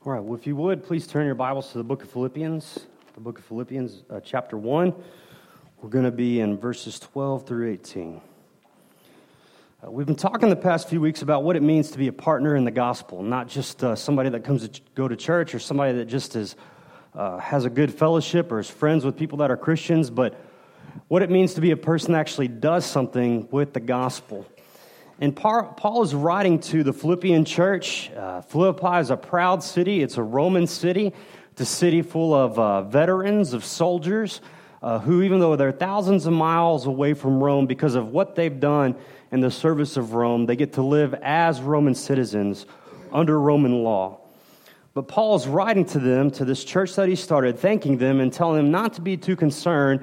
All right, well, if you would, please turn your Bibles to the book of Philippians, chapter 1. We're going to be in verses 12 through 18. We've been talking the past few weeks about what it means to be a partner in the gospel, not just somebody that comes to go to church or somebody that just has a good fellowship or is friends with people that are Christians, but what it means to be a person that actually does something with the gospel. And Paul is writing to the Philippian church. Philippi is a proud city. It's a Roman city. It's a city full of veterans, of soldiers, who, even though they're thousands of miles away from Rome, because of what they've done in the service of Rome, they get to live as Roman citizens under Roman law. But Paul is writing to them, to this church that he started, thanking them and telling them not to be too concerned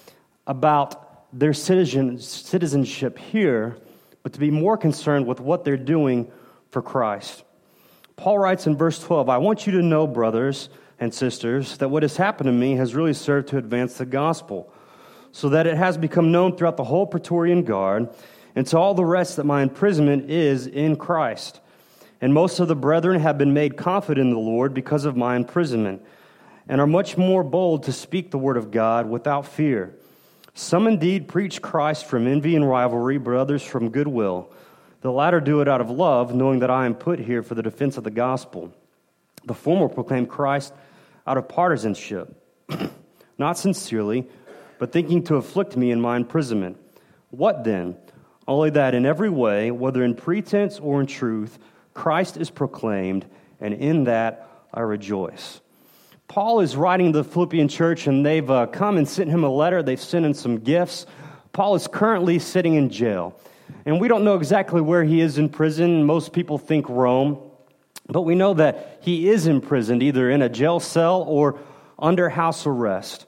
about their citizenship here, but to be more concerned with what they're doing for Christ. Paul writes in verse 12, "I want you to know, brothers and sisters, that what has happened to me has really served to advance the gospel, so that it has become known throughout the whole Praetorian Guard, and to all the rest that my imprisonment is in Christ. And most of the brethren have been made confident in the Lord because of my imprisonment, and are much more bold to speak the word of God without fear. Some indeed preach Christ from envy and rivalry, but others from goodwill. The latter do it out of love, knowing that I am put here for the defense of the gospel. The former proclaim Christ out of partisanship, not sincerely, but thinking to afflict me in my imprisonment. What then? Only that in every way, whether in pretense or in truth, Christ is proclaimed, and in that I rejoice." Paul is writing to the Philippian church, and they've come and sent him a letter. They've sent him some gifts. Paul is currently sitting in jail, and we don't know exactly where he is in prison. Most people think Rome, but we know that he is imprisoned, either in a jail cell or under house arrest.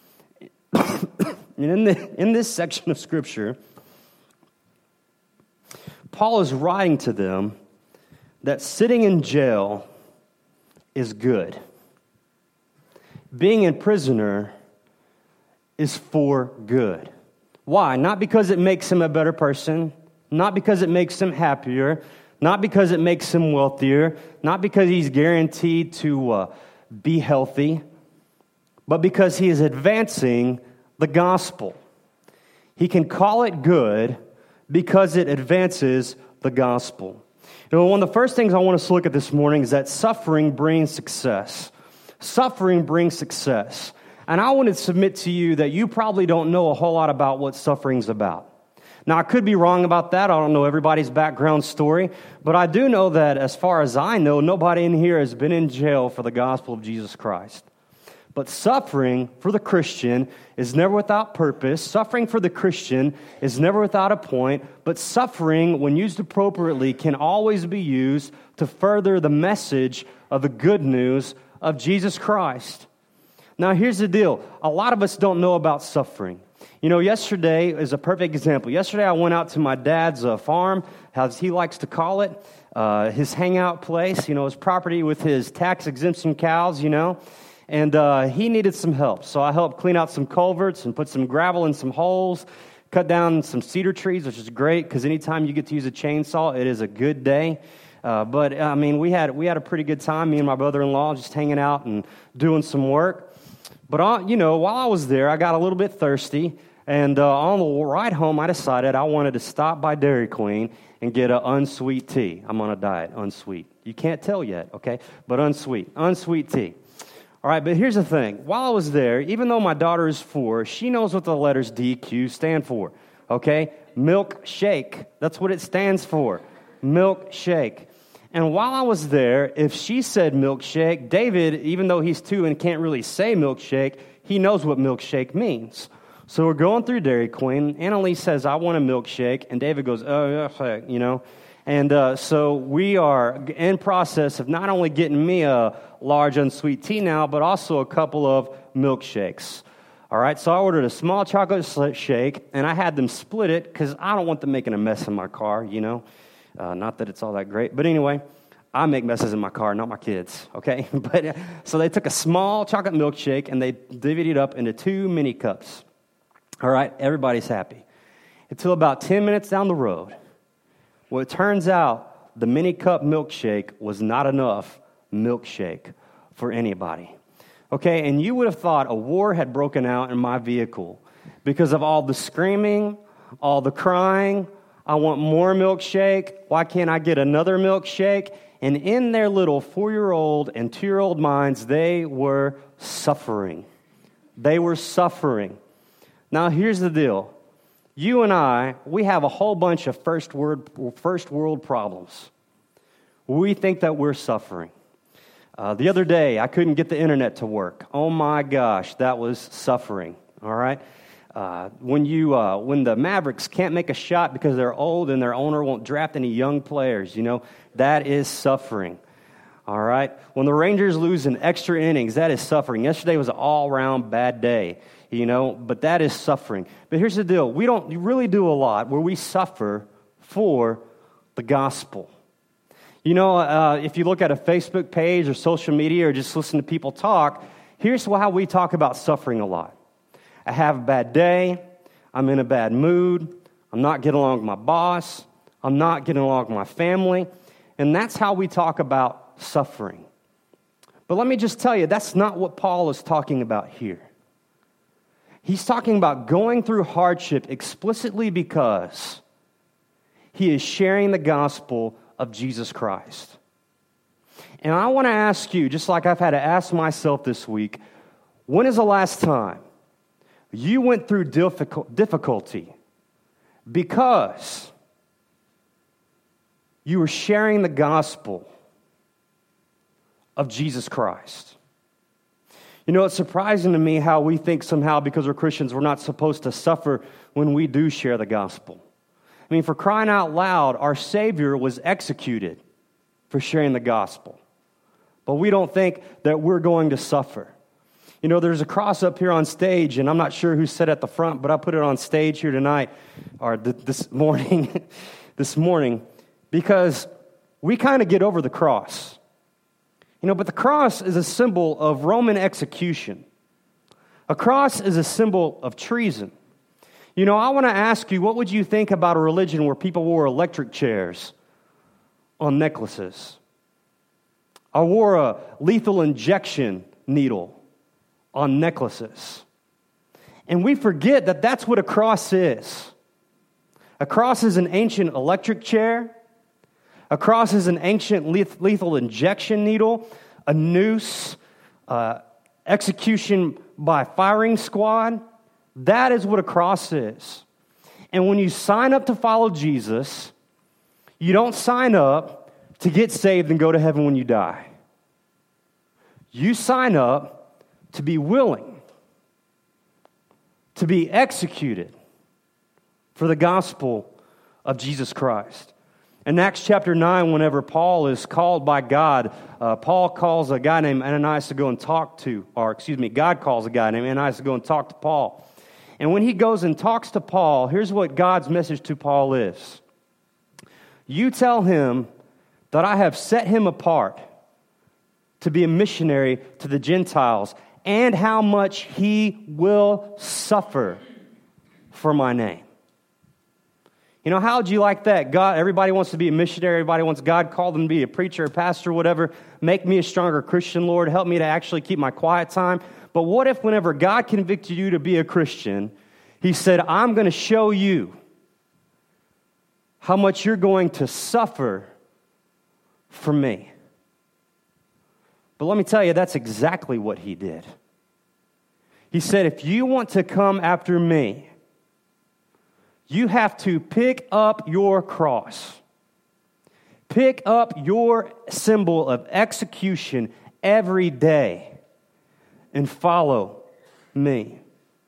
And in this section of Scripture, Paul is writing to them that sitting in jail is good. Being a prisoner is for good. Why? Not because it makes him a better person, not because it makes him happier, not because it makes him wealthier, not because he's guaranteed to be healthy, but because he is advancing the gospel. He can call it good because it advances the gospel. You know, one of the first things I want us to look at this morning is that suffering brings success. Suffering brings success. And I want to submit to you that you probably don't know a whole lot about what suffering's about. Now, I could be wrong about that. I don't know everybody's background story. But I do know that, as far as I know, nobody in here has been in jail for the gospel of Jesus Christ. But suffering for the Christian is never without purpose. Suffering for the Christian is never without a point. But suffering, when used appropriately, can always be used to further the message of the good news of Jesus Christ. Now, here's the deal. A lot of us don't know about suffering. You know, yesterday is a perfect example. Yesterday, I went out to my dad's farm, as he likes to call it, his hangout place, his property with his tax exemption cows, and he needed some help. So I helped clean out some culverts and put some gravel in some holes, cut down some cedar trees, which is great because anytime you get to use a chainsaw, it is a good day. But we had a pretty good time, me and my brother-in-law, just hanging out and doing some work. But, while I was there, I got a little bit thirsty, and on the ride home, I decided I wanted to stop by Dairy Queen and get an unsweet tea. I'm on a diet, unsweet. You can't tell yet, okay? But unsweet tea. All right, but here's the thing. While I was there, even though my daughter is 4, she knows what the letters DQ stand for, okay? Milk shake. That's what it stands for. Milk shake. And while I was there, if she said milkshake, David, even though he's 2 and can't really say milkshake, he knows what milkshake means. So we're going through Dairy Queen. Annalise says, "I want a milkshake." And David goes, "Oh, yeah, And so we are in process of not only getting me a large unsweet tea now, but also a couple of milkshakes. All right, so I ordered a small chocolate shake, and I had them split it because I don't want them making a mess in my car, Not that it's all that great. But anyway, I make messes in my car, not my kids, okay? But so they took a small chocolate milkshake, and they divvied it up into 2 mini cups. All right, everybody's happy. Until about 10 minutes down the road, well, it turns out the mini cup milkshake was not enough milkshake for anybody. Okay, and you would have thought a war had broken out in my vehicle because of all the screaming, all the crying. I want more milkshake. Why can't I get another milkshake? And in their little 4-year-old and 2-year-old minds, they were suffering. They were suffering. Now, here's the deal. You and I, we have a whole bunch of first world problems. We think that we're suffering. The other day, I couldn't get the internet to work. Oh my gosh, that was suffering. All right. When the Mavericks can't make a shot because they're old and their owner won't draft any young players, that is suffering. All right. When the Rangers lose in extra innings, that is suffering. Yesterday was an all-around bad day, but that is suffering. But here's the deal. We don't really do a lot where we suffer for the gospel. If you look at a Facebook page or social media or just listen to people talk, here's how we talk about suffering a lot. I have a bad day. I'm in a bad mood. I'm not getting along with my boss. I'm not getting along with my family. And that's how we talk about suffering. But let me just tell you, that's not what Paul is talking about here. He's talking about going through hardship explicitly because he is sharing the gospel of Jesus Christ. And I want to ask you, just like I've had to ask myself this week, when is the last time you went through difficulty because you were sharing the gospel of Jesus Christ? It's surprising to me how we think somehow because we're Christians, we're not supposed to suffer when we do share the gospel. I mean, for crying out loud, our Savior was executed for sharing the gospel. But we don't think that we're going to suffer. There's a cross up here on stage, and I'm not sure who sat at the front, but I put it on stage here tonight, or this morning, because we kind of get over the cross. But the cross is a symbol of Roman execution. A cross is a symbol of treason. I want to ask you, what would you think about a religion where people wore electric chairs on necklaces? I wore a lethal injection needle on necklaces. And we forget that that's what a cross is. A cross is an ancient electric chair. A cross is an ancient lethal injection needle, a noose, execution by firing squad. That is what a cross is. And when you sign up to follow Jesus, you don't sign up to get saved and go to heaven when you die. You sign up to be willing to be executed for the gospel of Jesus Christ. In Acts chapter 9, whenever Paul is called by God, Paul calls a guy named Ananias to go and talk to, God calls a guy named Ananias to go and talk to Paul. And when he goes and talks to Paul, here's what God's message to Paul is. You tell him that I have set him apart to be a missionary to the Gentiles and how much he will suffer for my name. How would you like that? God, everybody wants to be a missionary. Everybody wants God called them to be a preacher, a pastor, whatever. Make me a stronger Christian, Lord. Help me to actually keep my quiet time. But what if whenever God convicted you to be a Christian, he said, I'm going to show you how much you're going to suffer for me. But let me tell you, that's exactly what he did. He said, if you want to come after me, you have to pick up your cross. Pick up your symbol of execution every day and follow me.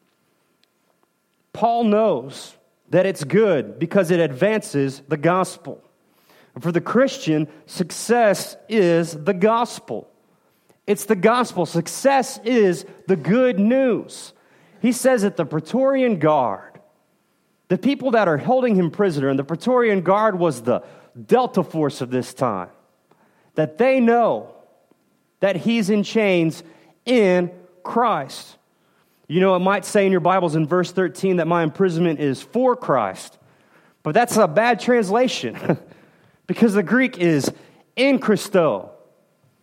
Paul knows that it's good because it advances the gospel. For the Christian, success is the gospel. It's the gospel. Success is the good news. He says that the Praetorian Guard, the people that are holding him prisoner, and the Praetorian Guard was the Delta Force of this time, that they know that he's in chains in Christ. It might say in your Bibles in verse 13 that my imprisonment is for Christ, but that's a bad translation because the Greek is in Christo.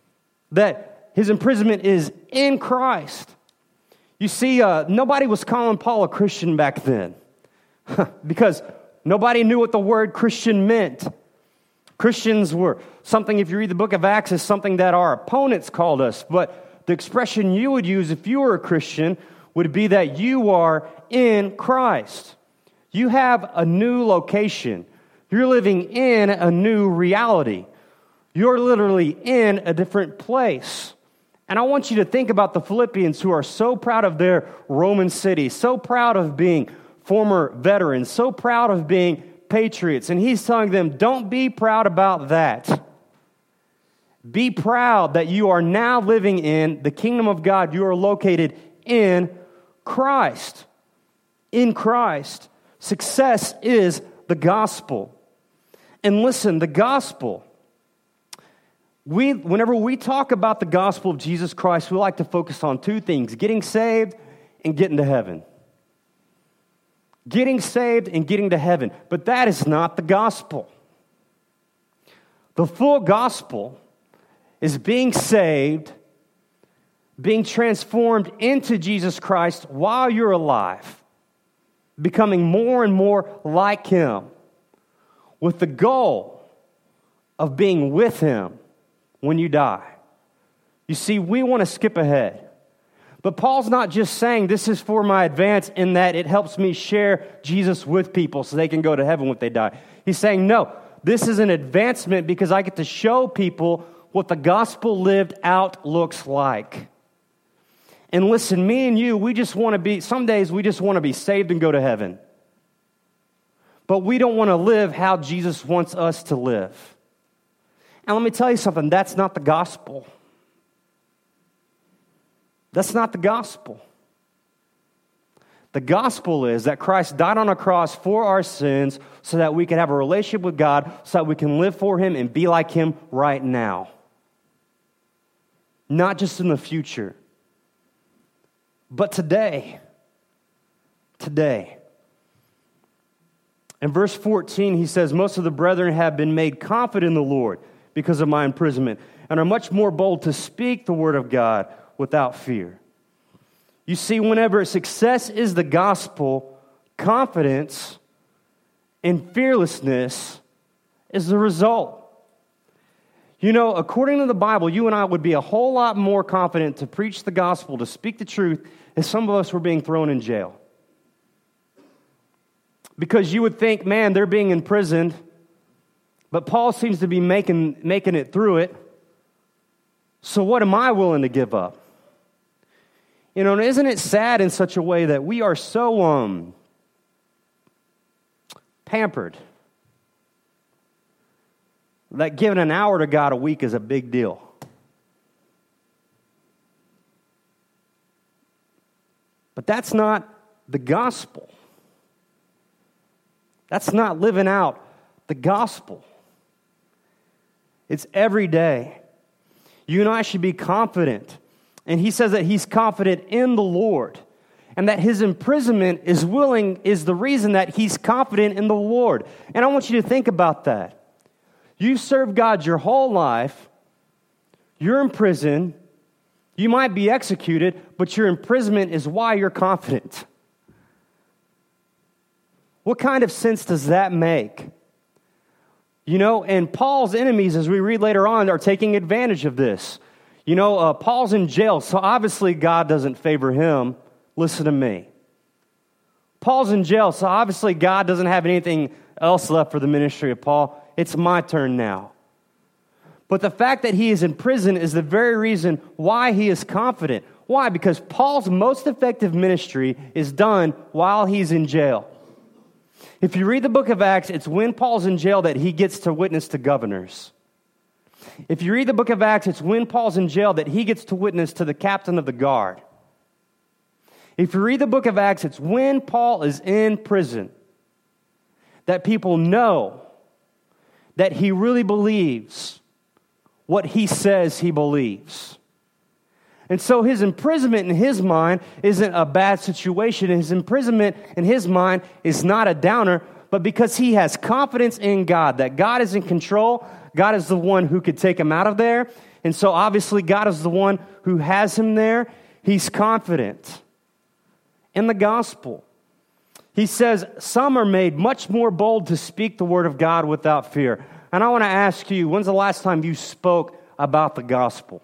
that his imprisonment is in Christ. You see, nobody was calling Paul a Christian back then because nobody knew what the word Christian meant. Christians were something, if you read the book of Acts, is something that our opponents called us. But the expression you would use if you were a Christian would be that you are in Christ. You have a new location. You're living in a new reality. You're literally in a different place. And I want you to think about the Philippians who are so proud of their Roman city, so proud of being former veterans, so proud of being patriots. And he's telling them, don't be proud about that. Be proud that you are now living in the kingdom of God. You are located in Christ. In Christ. Success is the gospel. And listen, the gospel, whenever we talk about the gospel of Jesus Christ, we like to focus on two things: getting saved and getting to heaven. Getting saved and getting to heaven. But that is not the gospel. The full gospel is being saved, being transformed into Jesus Christ while you're alive, becoming more and more like Him, with the goal of being with Him when you die. You see, we want to skip ahead. But Paul's not just saying this is for my advance in that it helps me share Jesus with people so they can go to heaven when they die. He's saying, no, this is an advancement because I get to show people what the gospel lived out looks like. And listen, me and you, we just want to be, some days we just want to be saved and go to heaven. But we don't want to live how Jesus wants us to live. And let me tell you something, that's not the gospel. That's not the gospel. The gospel is that Christ died on a cross for our sins so that we can have a relationship with God, so that we can live for Him and be like Him right now. Not just in the future, but today. Today. In verse 14, he says, most of the brethren have been made confident in the Lord because of my imprisonment, and are much more bold to speak the word of God without fear. You see, whenever success is the gospel, confidence and fearlessness is the result. You know, according to the Bible, you and I would be a whole lot more confident to preach the gospel, to speak the truth, if some of us were being thrown in jail. Because you would think, man, they're being imprisoned, but Paul seems to be making it through it. So what am I willing to give up? You know, and isn't it sad in such a way that we are so pampered that giving an hour to God a week is a big deal? But that's not the gospel. That's not living out the gospel. It's every day. You and I should be confident. And he says that he's confident in the Lord. And that his imprisonment is the reason that he's confident in the Lord. And I want you to think about that. You've served God your whole life. You're in prison. You might be executed, but your imprisonment is why you're confident. What kind of sense does that make? You know, and Paul's enemies, as we read later on, are taking advantage of this. You know, Paul's in jail, so obviously God doesn't favor him. Listen to me. Paul's in jail, so obviously God doesn't have anything else left for the ministry of Paul. It's my turn now. But the fact that he is in prison is the very reason why he is confident. Why? Because Paul's most effective ministry is done while he's in jail. If you read the book of Acts, it's when Paul's in jail that he gets to witness to governors. If you read the book of Acts, it's when Paul's in jail that he gets to witness to the captain of the guard. If you read the book of Acts, it's when Paul is in prison that people know that he really believes what he says he believes. And so his imprisonment in his mind isn't a bad situation. His imprisonment in his mind is not a downer, but because he has confidence in God, that God is in control. God is the one who could take him out of there. And so obviously God is the one who has him there. He's confident in the gospel. He says, some are made much more bold to speak the word of God without fear. And I want to ask you, when's the last time you spoke about the gospel?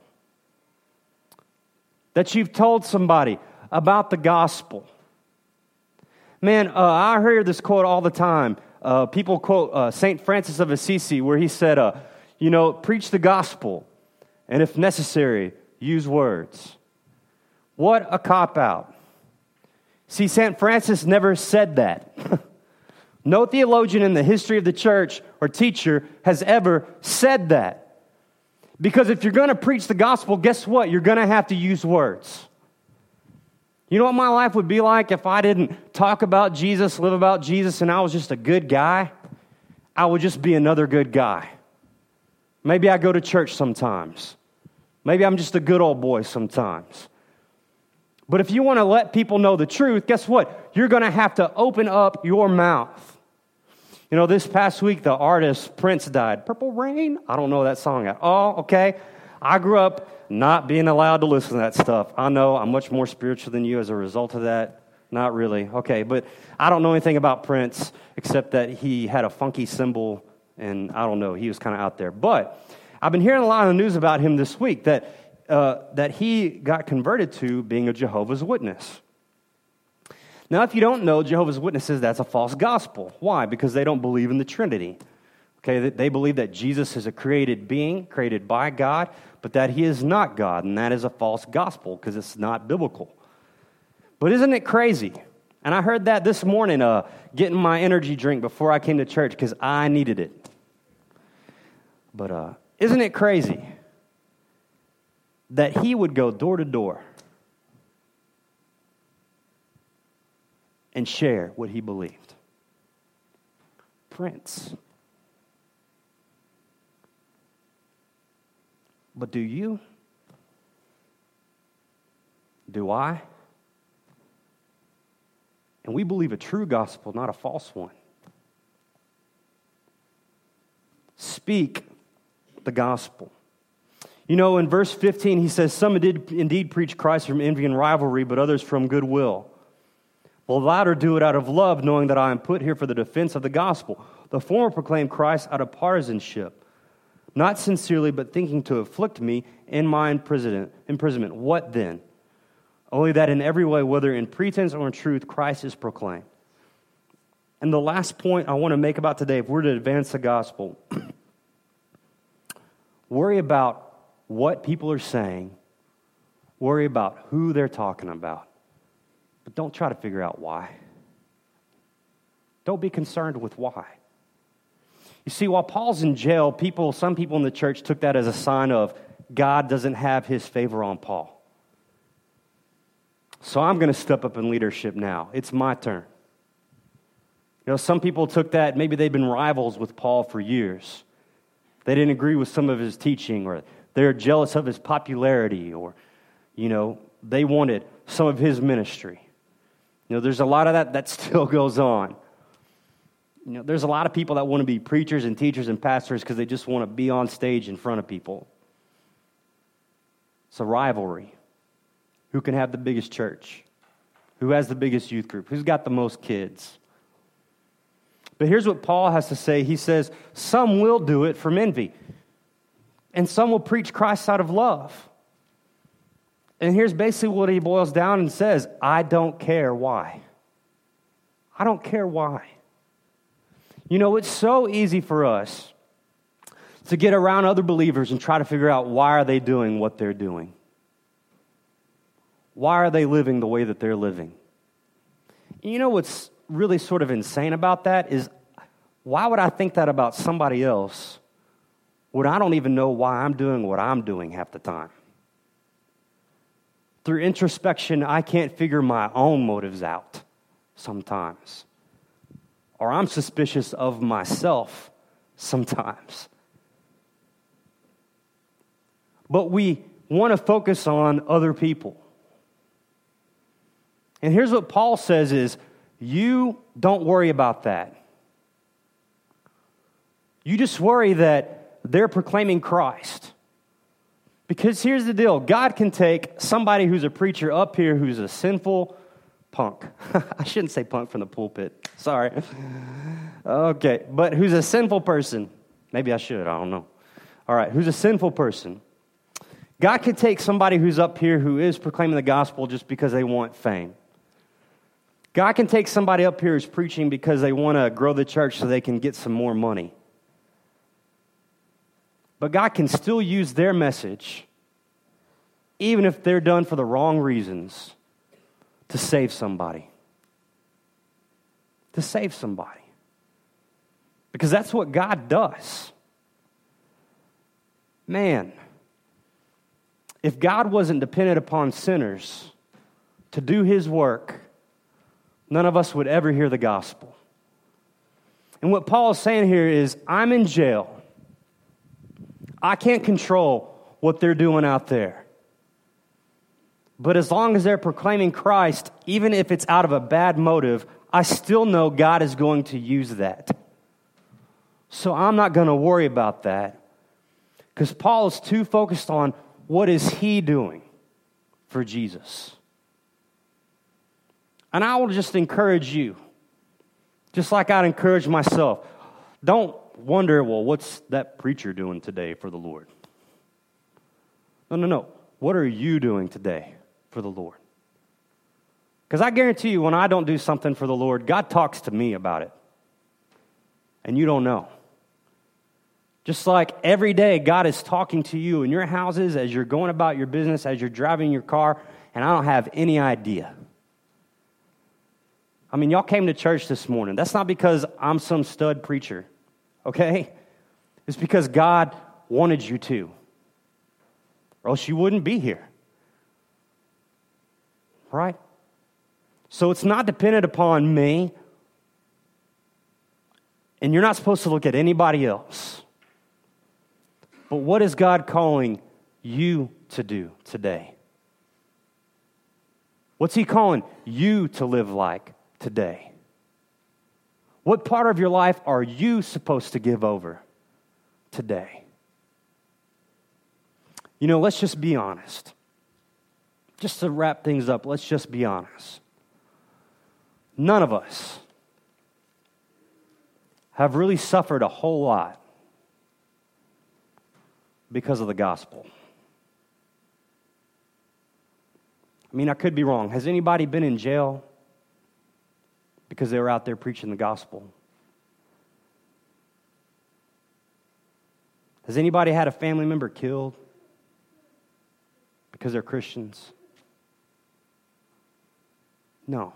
That you've told somebody about the gospel. Man, I hear this quote all the time. People quote St. Francis of Assisi, where he said, preach the gospel, and if necessary, use words. What a cop-out. See, St. Francis never said that. No theologian in the history of the church or teacher has ever said that. Because if you're going to preach the gospel, guess what? You're going to have to use words. You know what my life would be like if I didn't talk about Jesus, live about Jesus, and I was just a good guy? I would just be another good guy. Maybe I go to church sometimes. Maybe I'm just a good old boy sometimes. But if you want to let people know the truth, guess what? You're going to have to open up your mouth. You know, this past week, the artist Prince died. Purple Rain? I don't know that song at all, okay? I grew up not being allowed to listen to that stuff. I know I'm much more spiritual than you as a result of that. Not really. Okay, but I don't know anything about Prince except that he had a funky cymbal, and I don't know, he was kind of out there. But I've been hearing a lot of the news about him this week that he got converted to being a Jehovah's Witness. Now, if you don't know, Jehovah's Witnesses, that's a false gospel. Why? Because they don't believe in the Trinity. Okay, they believe that Jesus is a created being, created by God, but that he is not God, and that is a false gospel because it's not biblical. But isn't it crazy? And I heard that this morning, getting my energy drink before I came to church because I needed it. But isn't it crazy that he would go door to door and share what he believed? Prince. But do you? Do I? And we believe a true gospel, not a false one. Speak the gospel. You know, in verse 15, he says, some did indeed preach Christ from envy and rivalry, but others from goodwill. The latter do it out of love, knowing that I am put here for the defense of the gospel. The former proclaim Christ out of partisanship, not sincerely, but thinking to afflict me in my imprisonment. What then? Only that in every way, whether in pretense or in truth, Christ is proclaimed. And the last point I want to make about today, if we're to advance the gospel, worry about what people are saying. Worry about who they're talking about. But don't try to figure out why. Don't be concerned with why. You see, while Paul's in jail, some people in the church took that as a sign of God doesn't have his favor on Paul. So I'm going to step up in leadership now. It's my turn. You know, some people took that, maybe they've been rivals with Paul for years. They didn't agree with some of his teaching, or they're jealous of his popularity, or, they wanted some of his ministry. There's a lot of that still goes on. There's a lot of people that want to be preachers and teachers and pastors because they just want to be on stage in front of people. It's a rivalry. Who can have the biggest church? Who has the biggest youth group? Who's got the most kids? But here's what Paul has to say. He says, some will do it from envy, and some will preach Christ out of love. And here's basically what he boils down and says, I don't care why. I don't care why. It's so easy for us to get around other believers and try to figure out why are they doing what they're doing. Why are they living the way that they're living? You know what's really sort of insane about that is, why would I think that about somebody else when I don't even know why I'm doing what I'm doing half the time? Through introspection, I can't figure my own motives out sometimes. Or I'm suspicious of myself sometimes. But we want to focus on other people. And here's what Paul says is, you don't worry about that. You just worry that they're proclaiming Christ. Because here's the deal. God can take somebody who's a preacher up here who's a sinful punk. I shouldn't say punk from the pulpit. Sorry. Okay, but who's a sinful person. Maybe I should. I don't know. All right, who's a sinful person. God can take somebody who's up here who is proclaiming the gospel just because they want fame. God can take somebody up here who's preaching because they want to grow the church so they can get some more money. But God can still use their message, even if they're done for the wrong reasons, to save somebody. To save somebody. Because that's what God does. Man, if God wasn't dependent upon sinners to do His work, none of us would ever hear the gospel. And what Paul is saying here is, I'm in jail. I can't control what they're doing out there. But as long as they're proclaiming Christ, even if it's out of a bad motive, I still know God is going to use that. So I'm not going to worry about that. Because Paul is too focused on what is he doing for Jesus. And I will just encourage you, just like I'd encourage myself, don't wonder, well, what's that preacher doing today for the Lord? No. What are you doing today for the Lord? Because I guarantee you, when I don't do something for the Lord, God talks to me about it. And you don't know. Just like every day, God is talking to you in your houses as you're going about your business, as you're driving your car, and I don't have any idea. I mean, y'all came to church this morning. That's not because I'm some stud preacher, okay? It's because God wanted you to, or else you wouldn't be here, right? So it's not dependent upon me, and you're not supposed to look at anybody else. But what is God calling you to do today? What's He calling you to live like today? What part of your life are you supposed to give over today? You know, let's just be honest. Just to wrap things up, let's just be honest. None of us have really suffered a whole lot because of the gospel. I mean, I could be wrong. Has anybody been in jail because they were out there preaching the gospel? Has anybody had a family member killed because they're Christians? No.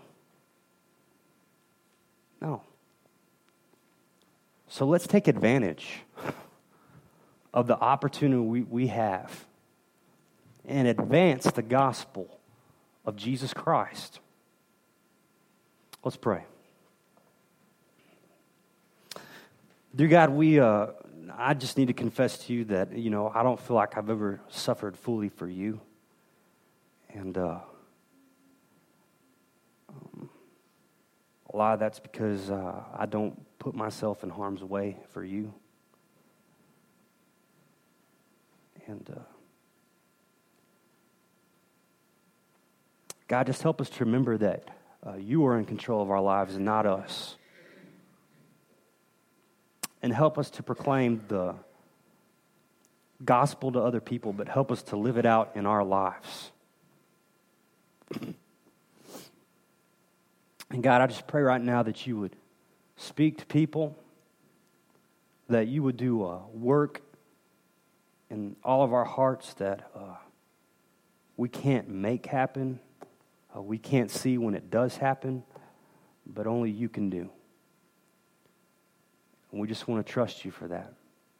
So let's take advantage of the opportunity we have and advance the gospel of Jesus Christ. Let's pray. Dear God, I just need to confess to you that, I don't feel like I've ever suffered fully for you. And a lot of that's because I don't put myself in harm's way for you. And God, just help us to remember that you are in control of our lives and not us. And help us to proclaim the gospel to other people, but help us to live it out in our lives. And God, I just pray right now that you would speak to people, that you would do a work in all of our hearts that we can't make happen, we can't see when it does happen, but only you can do. And we just want to trust you for that.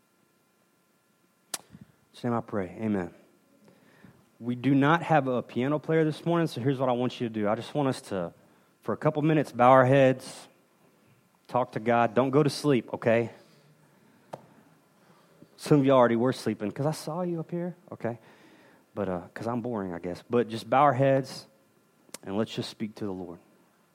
In His name I pray, amen. We do not have a piano player this morning, so here's what I want you to do. I just want us to, for a couple minutes, bow our heads, talk to God. Don't go to sleep, okay? Some of you already were sleeping because I saw you up here, okay? But because I'm boring, I guess. But just bow our heads and let's just speak to the Lord.